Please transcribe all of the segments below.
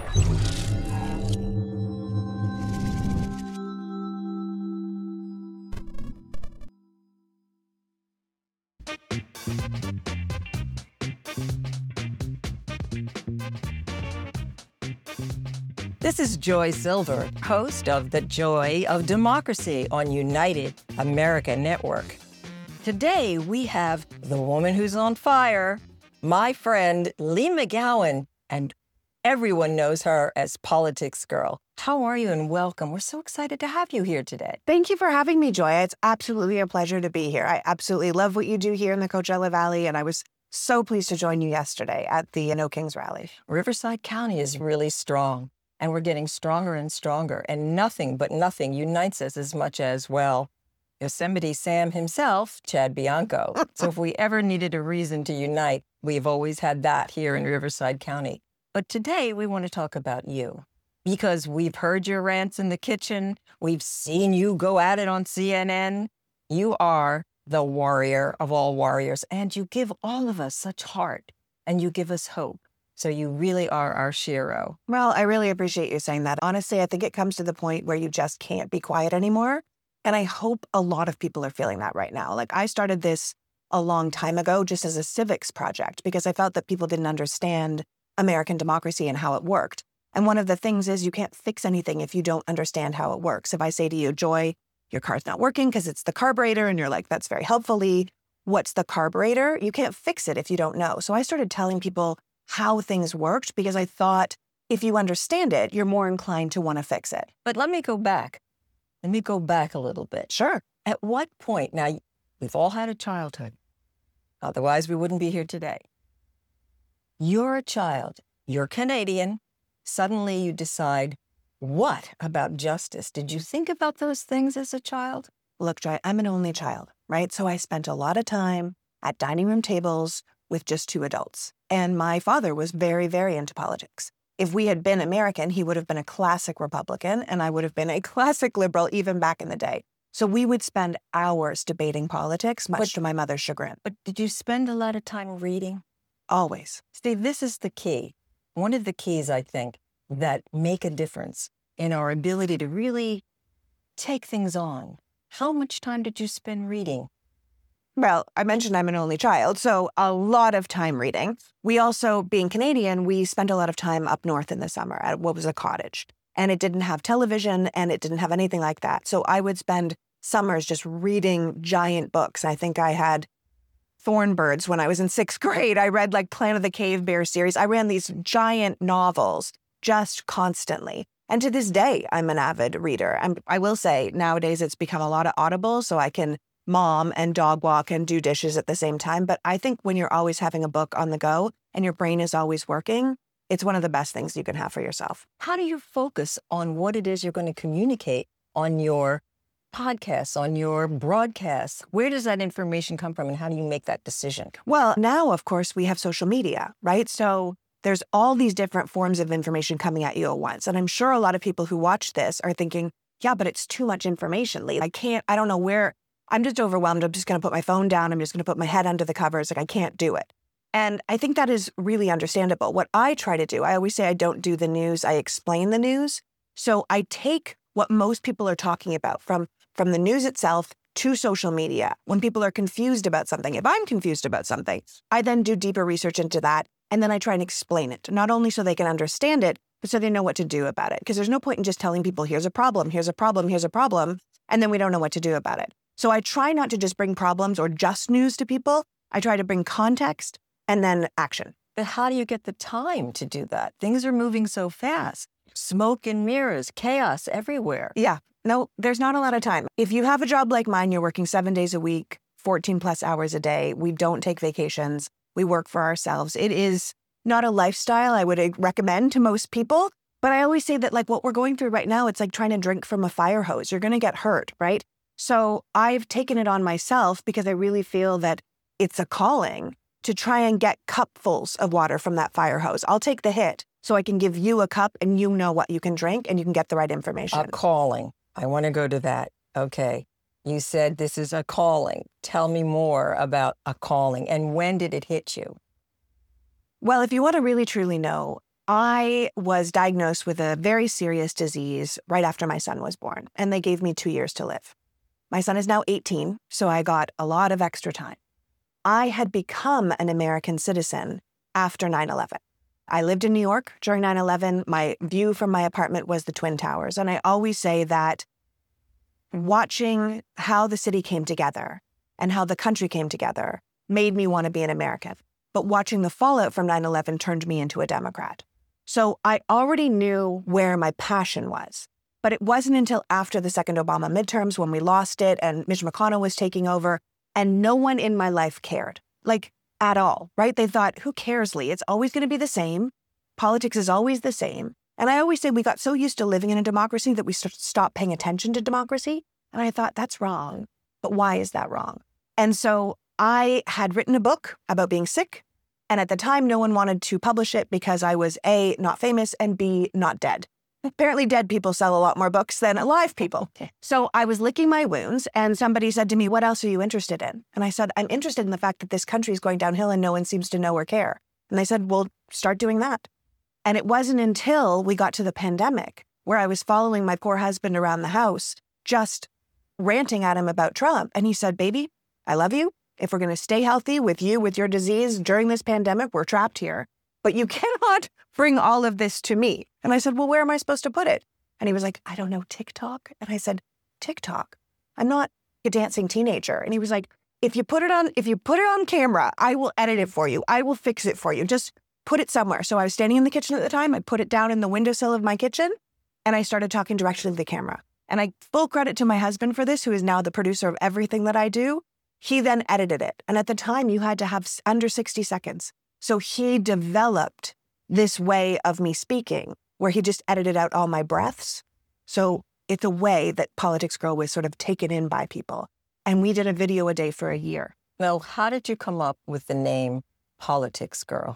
This is Joy Silver, host of The Joy of Democracy on United America Network. Today, we have the woman who's on fire, my friend Lee McGowan, and everyone knows her as Politics Girl. How are you and welcome? We're so excited to have you here today. Thank you for having me, Joy. It's absolutely a pleasure to be here. I absolutely love what you do here in the Coachella Valley, and I was so pleased to join you yesterday at the No Kings rally. Riverside County is really strong, and we're getting stronger and stronger, and nothing but nothing unites us as much as, well, Yosemite Sam himself, Chad Bianco. So if we ever needed a reason to unite, we've always had that here in Riverside County. But today we want to talk about you, because we've heard your rants in the kitchen. We've seen you go at it on CNN. You are the warrior of all warriors, and you give all of us such heart, and you give us hope. So you really are our Shiro. Well, I really appreciate you saying that. Honestly, I think it comes to the point where you just can't be quiet anymore. And I hope a lot of people are feeling that right now. Like, I started this a long time ago just as a civics project because I felt that people didn't understand American democracy and how it worked. And one of the things is you can't fix anything if you don't understand how it works. If I say to you, Joy, your car's not working because it's the carburetor, and you're like, that's very helpful, Lee. What's the carburetor? You can't fix it if you don't know. So I started telling people how things worked because I thought if you understand it, you're more inclined to want to fix it. But let me go back. Let me go back a little bit. Sure. At what point, now, we've all had a childhood. Otherwise, we wouldn't be here today. You're a child. You're Canadian. Suddenly you decide, what about justice? Did you think about those things as a child? Look, Joy, I'm an only child, right? So I spent a lot of time at dining room tables with just two adults. And my father was very, very into politics. If we had been American, he would have been a classic Republican, and I would have been a classic liberal even back in the day. So we would spend hours debating politics, much to my mother's chagrin. But did you spend a lot of time reading? Always. Steve, this is the key. One of the keys, I think, that make a difference in our ability to really take things on. How much time did you spend reading? Well, I mentioned I'm an only child, so a lot of time reading. We also, being Canadian, we spent a lot of time up north in the summer at what was a cottage. And it didn't have television, and it didn't have anything like that. So I would spend summers just reading giant books. I think I had Thornbirds when I was in 6th grade. I read like Planet of the Cave Bear series. I ran these giant novels just constantly. And to this day, I'm an avid reader. I will say nowadays it's become a lot of Audible, so I can mom and dog walk and do dishes at the same time. But I think when you're always having a book on the go and your brain is always working, it's one of the best things you can have for yourself. How do you focus on what it is you're going to communicate on your podcasts, on your broadcasts? Where does that information come from, and how do you make that decision? Well, now, of course, we have social media, right? So there's all these different forms of information coming at you at once. And I'm sure a lot of people who watch this are thinking, yeah, but it's too much information, Lee. I don't know where, I'm just overwhelmed. I'm just going to put my phone down. I'm just going to put my head under the covers. Like, I can't do it. And I think that is really understandable. What I try to do, I always say I don't do the news, I explain the news. So I take what most people are talking about from the news itself to social media. When people are confused about something, if I'm confused about something, I then do deeper research into that. And then I try and explain it, not only so they can understand it, but so they know what to do about it. Because there's no point in just telling people, here's a problem, here's a problem, here's a problem, and then we don't know what to do about it. So I try not to just bring problems or just news to people. I try to bring context and then action. But how do you get the time to do that? Things are moving so fast. Smoke and mirrors, chaos everywhere. Yeah, no, there's not a lot of time. If you have a job like mine, you're working 7 days a week, 14 plus hours a day. We don't take vacations. We work for ourselves. It is not a lifestyle I would recommend to most people. But I always say that, like, what we're going through right now, it's like trying to drink from a fire hose. You're going to get hurt, right? So I've taken it on myself because I really feel that it's a calling to try and get cupfuls of water from that fire hose. I'll take the hit so I can give you a cup and you know what you can drink and you can get the right information. A calling. I want to go to that. Okay. You said this is a calling. Tell me more about a calling, and when did it hit you? Well, if you want to really truly know, I was diagnosed with a very serious disease right after my son was born, and they gave me 2 years to live. My son is now 18, so I got a lot of extra time. I had become an American citizen after 9/11. I lived in New York during 9/11. My view from my apartment was the Twin Towers, and I always say that watching how the city came together and how the country came together made me want to be an American. But watching the fallout from 9/11 turned me into a Democrat. So I already knew where my passion was. But it wasn't until after the second Obama midterms when we lost it and Mitch McConnell was taking over, and no one in my life cared, like at all, right? They thought, who cares, Lee? It's always going to be the same. Politics is always the same. And I always say we got so used to living in a democracy that we stopped paying attention to democracy. And I thought, that's wrong. But why is that wrong? And so I had written a book about being sick. And at the time, no one wanted to publish it because I was A, not famous, and B, not dead. Apparently dead people sell a lot more books than alive people. So I was licking my wounds and somebody said to me, what else are you interested in? And I said, I'm interested in the fact that this country is going downhill and no one seems to know or care. And they said, well, start doing that. And it wasn't until we got to the pandemic where I was following my poor husband around the house, just ranting at him about Trump. And he said, baby, I love you. If we're going to stay healthy with you, with your disease during this pandemic, we're trapped here. But you cannot bring all of this to me. And I said, well, where am I supposed to put it? And he was like, I don't know, TikTok? And I said, TikTok? I'm not a dancing teenager. And he was like, if you put it on camera, I will edit it for you. I will fix it for you. Just put it somewhere. So I was standing in the kitchen at the time. I put it down in the windowsill of my kitchen and I started talking directly to the camera. And I full credit to my husband for this, who is now the producer of everything that I do. He then edited it. And at the time, you had to have under 60 seconds. So he developed this way of me speaking where he just edited out all my breaths. So it's a way that Politics Girl was sort of taken in by people. And we did a video a day for a year. Well, how did you come up with the name Politics Girl?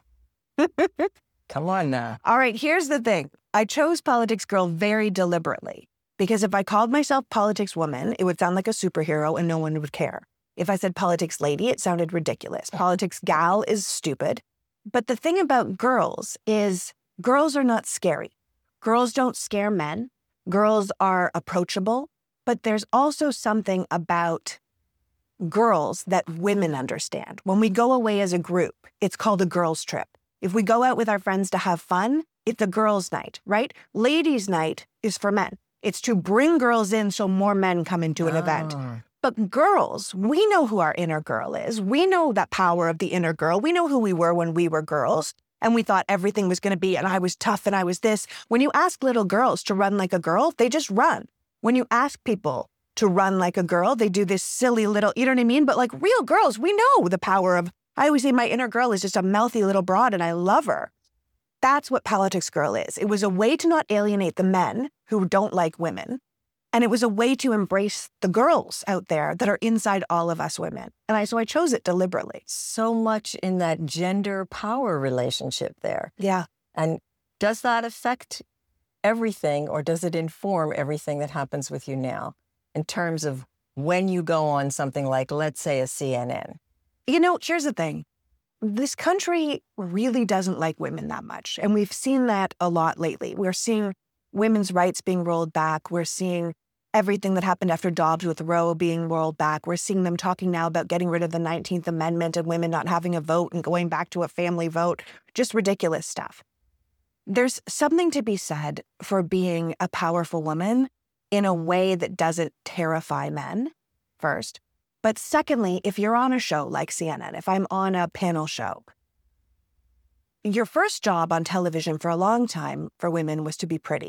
Come on now. All right, here's the thing. I chose Politics Girl very deliberately because if I called myself Politics Woman, it would sound like a superhero and no one would care. If I said Politics Lady, it sounded ridiculous. Politics Gal is stupid. But the thing about girls is girls are not scary. Girls don't scare men. Girls are approachable. But there's also something about girls that women understand. When we go away as a group, it's called a girls' trip. If we go out with our friends to have fun, it's a girls' night, right? Ladies' night is for men. It's to bring girls in so more men come into an event. But girls, we know who our inner girl is. We know that power of the inner girl. We know who we were when we were girls. And we thought everything was going to be, and I was tough and I was this. When you ask little girls to run like a girl, they just run. When you ask people to run like a girl, they do this silly little, you know what I mean? But like real girls, we know the power of, I always say my inner girl is just a mouthy little broad and I love her. That's what Politics Girl is. It was a way to not alienate the men who don't like women. And it was a way to embrace the girls out there that are inside all of us women. And so I chose it deliberately. So much in that gender power relationship there. Yeah. And does that affect everything or does it inform everything that happens with you now in terms of when you go on something like, let's say, a CNN? You know, here's the thing. This country really doesn't like women that much. And we've seen that a lot lately. We're seeing women's rights being rolled back. We're seeing everything that happened after Dobbs with Roe being rolled back. We're seeing them talking now about getting rid of the 19th Amendment and women not having a vote and going back to a family vote. Just ridiculous stuff. There's something to be said for being a powerful woman in a way that doesn't terrify men, first. But secondly, if you're on a show like CNN, if I'm on a panel show, your first job on television for a long time for women was to be pretty.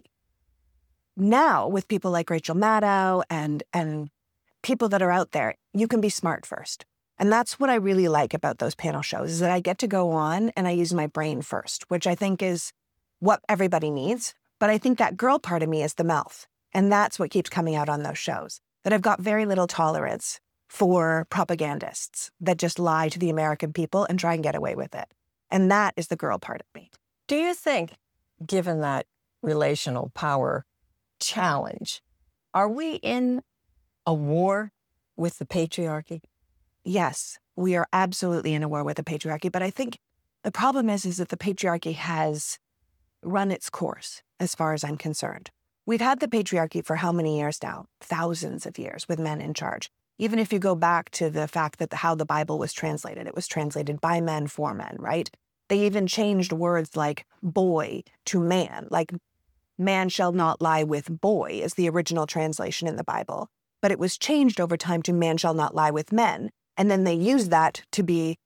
Now, with people like Rachel Maddow and people that are out there, you can be smart first. And that's what I really like about those panel shows, is that I get to go on and I use my brain first, which I think is what everybody needs. But I think that girl part of me is the mouth. And that's what keeps coming out on those shows, that I've got very little tolerance for propagandists that just lie to the American people and try and get away with it. And that is the girl part of me. Do you think, given that relational power challenge, are we in a war with the patriarchy? Yes, we are absolutely in a war with the patriarchy. But I think the problem is that the patriarchy has run its course, as far as I'm concerned. We've had the patriarchy for how many years now? Thousands of years with men in charge. Even if you go back to the fact that how the Bible was translated, it was translated by men for men, right? They even changed words like boy to man, like man shall not lie with boy is the original translation in the Bible. But it was changed over time to man shall not lie with men. And then they used that to be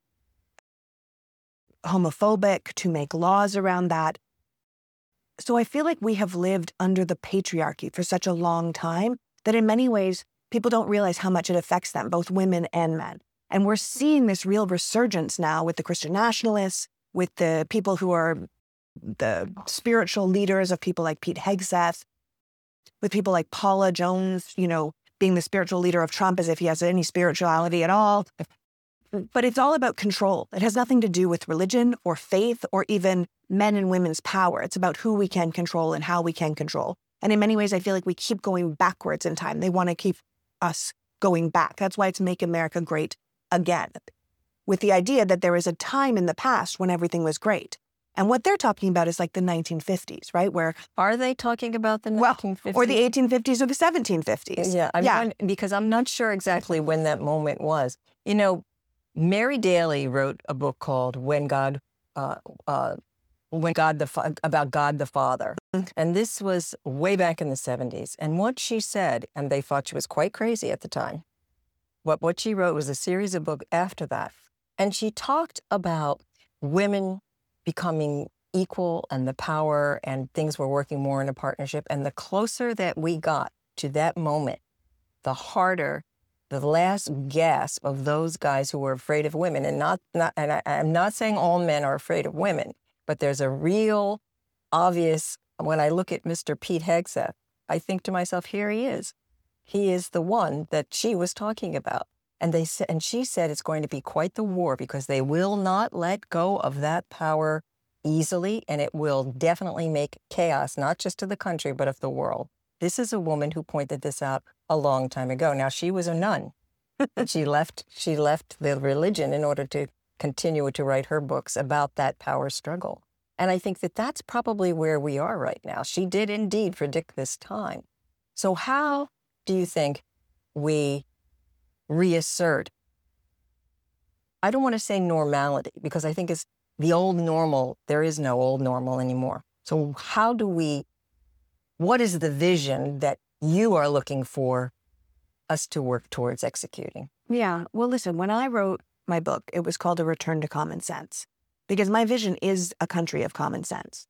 homophobic, to make laws around that. So I feel like we have lived under the patriarchy for such a long time that in many ways, people don't realize how much it affects them, both women and men. And we're seeing this real resurgence now with the Christian nationalists, with the people who are the spiritual leaders of people like Pete Hegseth, with people like Paula Jones, being the spiritual leader of Trump as if he has any spirituality at all. But it's all about control. It has nothing to do with religion or faith or even men and women's power. It's about who we can control and how we can control. And in many ways, I feel like we keep going backwards in time. They want to keep us going back. That's why it's Make America Great Again, with the idea that there is a time in the past when everything was great. And what they're talking about is like the 1950s, right? Where Are they talking about the 1950s? or the 1850s or the 1750s. Yeah, because I'm not sure exactly when that moment was. Mary Daly wrote a book called about God the Father. And this was way back in the 70s. And what she said, and they thought she was quite crazy at the time, but what she wrote was a series of books after that. And she talked about women becoming equal and the power and things were working more in a partnership. And the closer that we got to that moment, the harder the last gasp of those guys who were afraid of women. I'm not saying all men are afraid of women, but there's a real obvious, when I look at Mr. Pete Hegseth, I think to myself, here he is. He is the one that she was talking about. And she said it's going to be quite the war because they will not let go of that power easily, and it will definitely make chaos, not just to the country, but of the world. This is a woman who pointed this out a long time ago. Now, she was a nun. She left the religion in order to continue to write her books about that power struggle. And I think that that's probably where we are right now. She did indeed predict this time. So how do you think we reassert, I don't want to say normality, because I think it's the old normal. There is no old normal anymore. So what is the vision that you are looking for us to work towards executing? Yeah, well, listen, when I wrote my book, it was called A Return to Common Sense, because my vision is a country of common sense.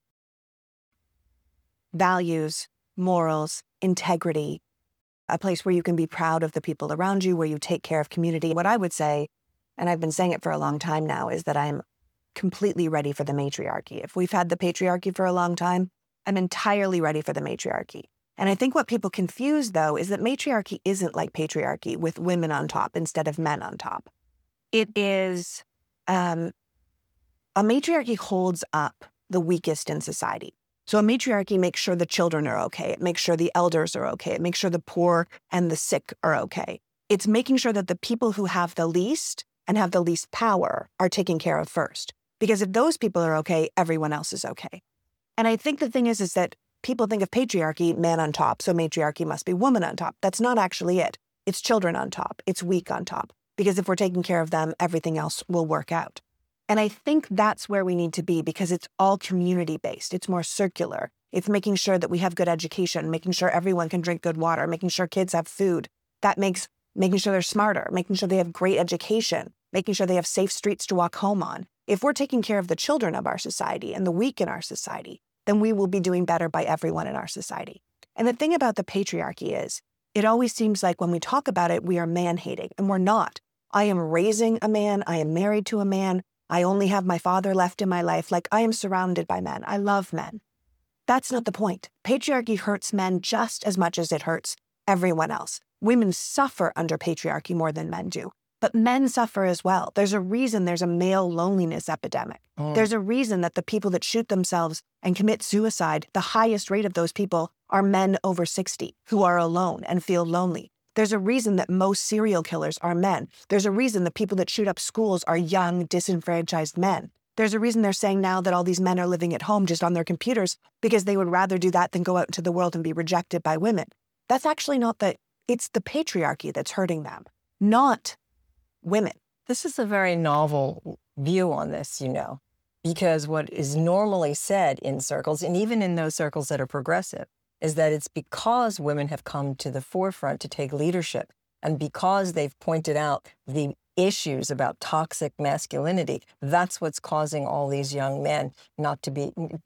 Values, morals, integrity, a place where you can be proud of the people around you, where you take care of community. What I would say, and I've been saying it for a long time now, is that I'm completely ready for the matriarchy. If we've had the patriarchy for a long time, I'm entirely ready for the matriarchy. And I think what people confuse, though, is that matriarchy isn't like patriarchy with women on top instead of men on top. It is, a matriarchy holds up the weakest in society. So a matriarchy makes sure the children are okay. It makes sure the elders are okay. It makes sure the poor and the sick are okay. It's making sure that the people who have the least and have the least power are taken care of first. Because if those people are okay, everyone else is okay. And I think the thing is that people think of patriarchy, man on top, so matriarchy must be woman on top. That's not actually it. It's children on top. It's weak on top. Because if we're taking care of them, everything else will work out. And I think that's where we need to be, because it's all community-based. It's more circular. It's making sure that we have good education, making sure everyone can drink good water, making sure kids have food. That makes making sure they're smarter, making sure they have great education, making sure they have safe streets to walk home on. If we're taking care of the children of our society and the weak in our society, then we will be doing better by everyone in our society. And the thing about the patriarchy is, it always seems like when we talk about it, we are man-hating, and we're not. I am raising a man. I am married to a man. I only have my father left in my life. Like, I am surrounded by men. I love men. That's not the point. Patriarchy hurts men just as much as it hurts everyone else. Women suffer under patriarchy more than men do, but men suffer as well. There's a reason there's a male loneliness epidemic. There's a reason that the people that shoot themselves and commit suicide, the highest rate of those people are men over 60 who are alone and feel lonely. There's a reason that most serial killers are men. There's a reason the people that shoot up schools are young, disenfranchised men. There's a reason they're saying now that all these men are living at home just on their computers because they would rather do that than go out into the world and be rejected by women. That's actually not it's the patriarchy that's hurting them, not women. This is a very novel view on this, because what is normally said in circles, and even in those circles that are progressive, is that it's because women have come to the forefront to take leadership and because they've pointed out the issues about toxic masculinity, that's what's causing all these young men not to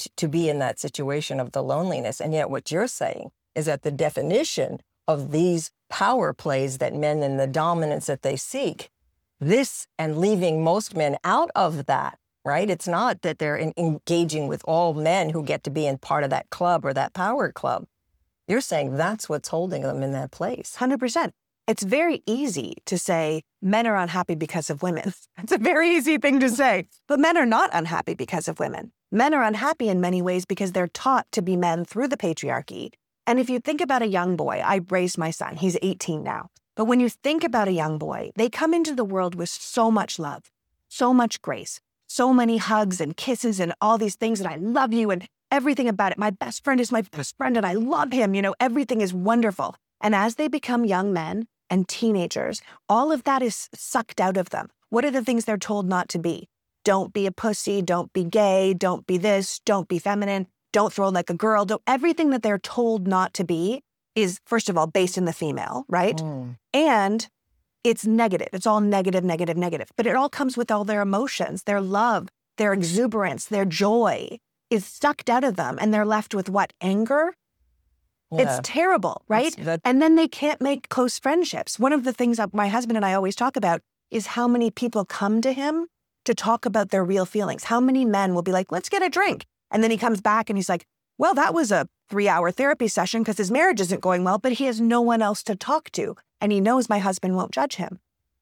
be in that situation of the loneliness. And yet what you're saying is that the definition of these power plays that men and the dominance that they seek, this and leaving most men out of that, right? It's not that they're engaging with all men who get to be in part of that club or that power club. You're saying that's what's holding them in that place. 100%. It's very easy to say men are unhappy because of women. It's a very easy thing to say. But men are not unhappy because of women. Men are unhappy in many ways because they're taught to be men through the patriarchy. And if you think about a young boy, I raised my son, he's 18 now. But when you think about a young boy, they come into the world with so much love, so much grace, so many hugs and kisses and all these things, and I love you and everything about it. My best friend is my best friend and I love him. Everything is wonderful. And as they become young men and teenagers, all of that is sucked out of them. What are the things they're told not to be? Don't be a pussy, don't be gay, don't be this, don't be feminine, don't throw like a girl. Everything that they're told not to be is, first of all, based in the female, right? And it's negative. It's all negative, negative, negative. But it all comes with all their emotions, their love, their exuberance, their joy is sucked out of them. And they're left with what? Anger? Yeah. It's terrible, right? And then they can't make close friendships. One of the things that my husband and I always talk about is how many people come to him to talk about their real feelings. How many men will be like, let's get a drink. And then he comes back and he's like, well, that was a 3-hour therapy session because his marriage isn't going well, but he has no one else to talk to. And he knows my husband won't judge him.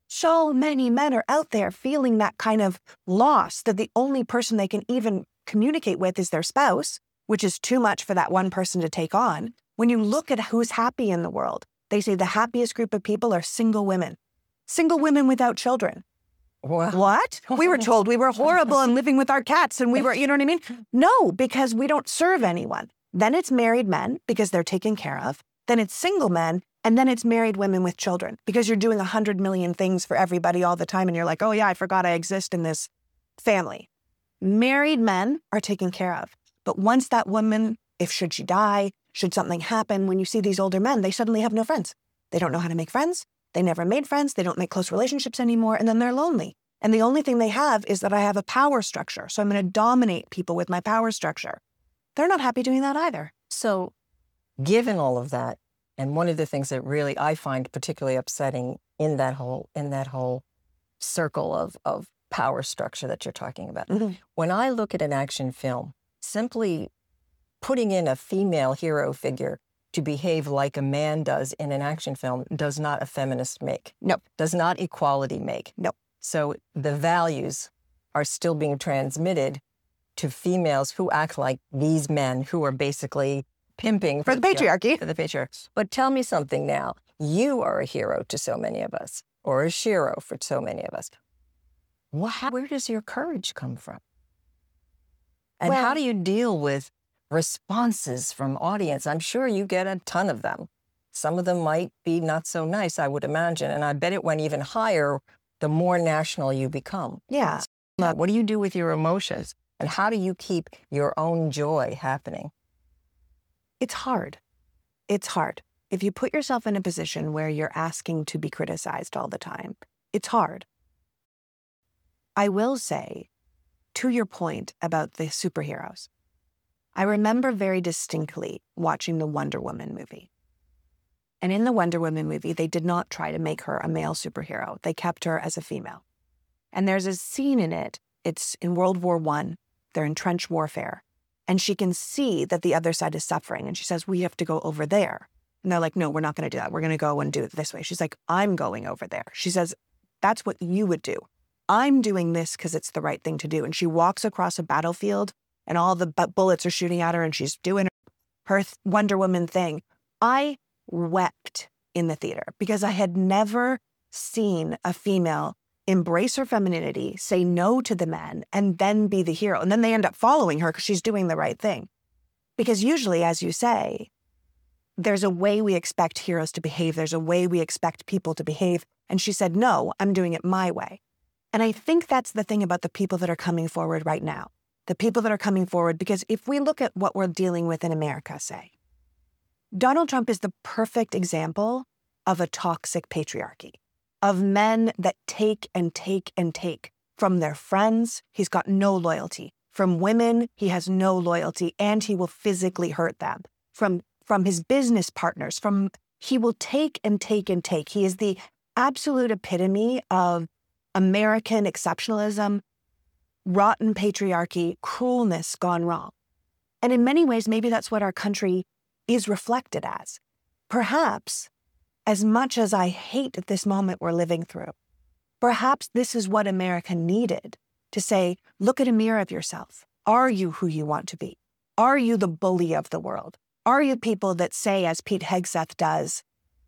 So many men are out there feeling that kind of loss, that the only person they can even communicate with is their spouse, which is too much for that one person to take on. When you look at who's happy in the world, they say the happiest group of people are single women without children. What? We were told we were horrible and living with our cats and we were, you know what I mean? No, because we don't serve anyone. Then it's married men because they're taken care of. Then it's single men. And then it's married women with children because you're doing 100 million things for everybody all the time. And you're like, oh yeah, I forgot I exist in this family. Married men are taken care of. But once that woman, should she die, should something happen, when you see these older men, they suddenly have no friends. They don't know how to make friends. They never made friends. They don't make close relationships anymore. And then they're lonely. And the only thing they have is that I have a power structure. So I'm going to dominate people with my power structure. They're not happy doing that either. So given all of that, and one of the things that really I find particularly upsetting in that whole circle of power structure that you're talking about, when I look at an action film, simply putting in a female hero figure to behave like a man does in an action film does not a feminist make. No. Does not equality make. No. So the values are still being transmitted to females who act like these men who are basically pimping for the patriarchy. For the patriarchy. But tell me something now. You are a hero to so many of us, or a shero for so many of us. Where does your courage come from? And how do you deal with responses from audience? I'm sure you get a ton of them. Some of them might be not so nice, I would imagine. And I bet it went even higher the more national you become. Yeah. So what do you do with your emotions? And how do you keep your own joy happening? It's hard. It's hard. If you put yourself in a position where you're asking to be criticized all the time, it's hard. I will say, to your point about the superheroes, I remember very distinctly watching the Wonder Woman movie. And in the Wonder Woman movie, they did not try to make her a male superhero. They kept her as a female. And there's a scene in it. It's in World War I. They're in trench warfare. And she can see that the other side is suffering. And she says, we have to go over there. And they're like, no, we're not going to do that. We're going to go and do it this way. She's like, I'm going over there. She says, that's what you would do. I'm doing this because it's the right thing to do. And she walks across a battlefield and all the bullets are shooting at her and she's doing her Wonder Woman thing. I wept in the theater because I had never seen a female embrace her femininity, say no to the men, and then be the hero. And then they end up following her because she's doing the right thing. Because usually, as you say, there's a way we expect heroes to behave. There's a way we expect people to behave. And she said, no, I'm doing it my way. And I think that's the thing about the people that are coming forward right now. The people that are coming forward, because if we look at what we're dealing with in America, say, Donald Trump is the perfect example of a toxic patriarchy, of men that take and take and take. From their friends, he's got no loyalty. From women, he has no loyalty, and he will physically hurt them. From his business partners, he will take and take and take. He is the absolute epitome of American exceptionalism, rotten patriarchy, cruelness gone wrong. And in many ways, maybe that's what our country is reflected as. Perhaps, as much as I hate this moment we're living through, perhaps this is what America needed to say, look at a mirror of yourself. Are you who you want to be? Are you the bully of the world? Are you people that say, as Pete Hegseth does,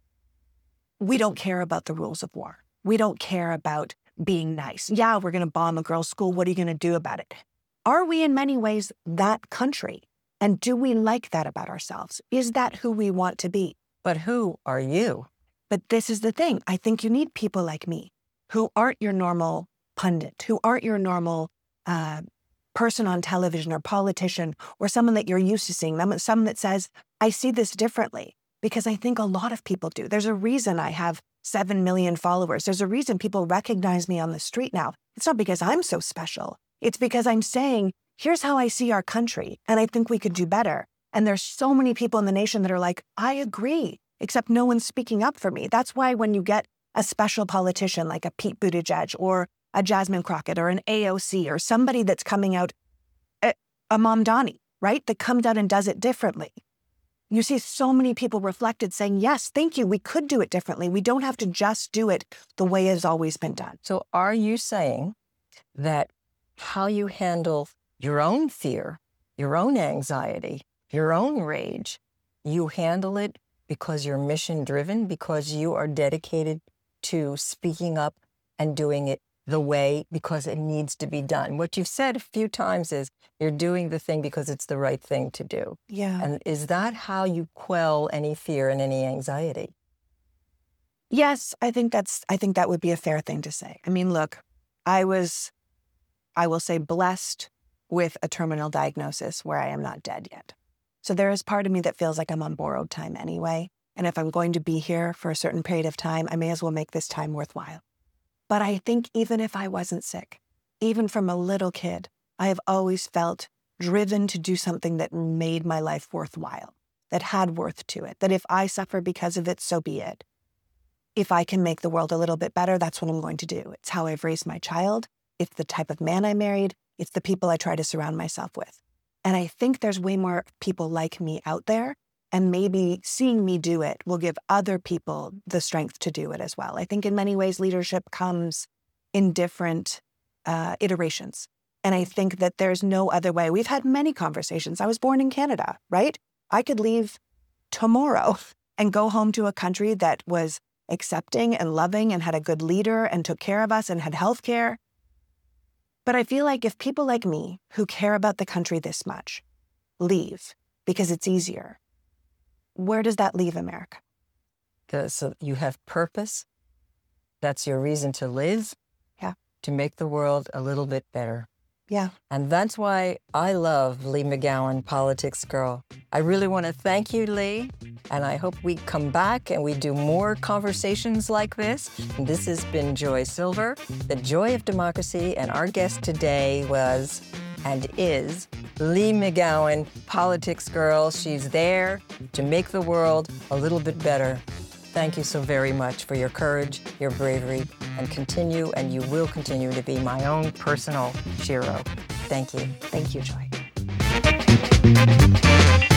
we don't care about the rules of war. We don't care about being nice. Yeah, we're going to bomb a girls' school. What are you going to do about it? Are we in many ways that country? And do we like that about ourselves? Is that who we want to be? But who are you? But this is the thing. I think you need people like me who aren't your normal pundit, who aren't your normal person on television or politician or someone that you're used to seeing, someone that says, I see this differently, because I think a lot of people do. There's a reason I have 7 million followers. There's a reason people recognize me on the street now. It's not because I'm so special. It's because I'm saying, here's how I see our country, and I think we could do better. And there's so many people in the nation that are like, I agree, except no one's speaking up for me. That's why when you get a special politician like a Pete Buttigieg or a Jasmine Crockett or an AOC or somebody that's coming out, a Mamdani, right, that comes out and does it differently. You see so many people reflected saying, yes, thank you, we could do it differently. We don't have to just do it the way it's always been done. So are you saying that how you handle your own fear, your own anxiety, your own rage, you handle it because you're mission-driven, because you are dedicated to speaking up and doing it the way, because it needs to be done? What you've said a few times is you're doing the thing because it's the right thing to do. Yeah. And is that how you quell any fear and any anxiety? Yes, I think that would be a fair thing to say. I mean, look, I will say, blessed with a terminal diagnosis where I am not dead yet. So there is part of me that feels like I'm on borrowed time anyway. And if I'm going to be here for a certain period of time, I may as well make this time worthwhile. But I think even if I wasn't sick, even from a little kid, I have always felt driven to do something that made my life worthwhile, that had worth to it, that if I suffer because of it, so be it. If I can make the world a little bit better, that's what I'm going to do. It's how I've raised my child. It's the type of man I married. It's the people I try to surround myself with. And I think there's way more people like me out there. And maybe seeing me do it will give other people the strength to do it as well. I think in many ways, leadership comes in different iterations. And I think that there's no other way. We've had many conversations. I was born in Canada, right? I could leave tomorrow and go home to a country that was accepting and loving and had a good leader and took care of us and had health care. But I feel like if people like me who care about the country this much leave because it's easier, where does that leave America? So you have purpose. That's your reason to live. Yeah. To make the world a little bit better. Yeah. And that's why I love Lee McGowan, Politics Girl. I really want to thank you, Lee. And I hope we come back and we do more conversations like this. And this has been Joy Silver, The Joy of Democracy. And our guest today was and is Lee McGowan, Politics Girl. She's there to make the world a little bit better. Thank you so very much for your courage, your bravery, and you will continue to be my own personal Shiro. Thank you. Thank you, Joy.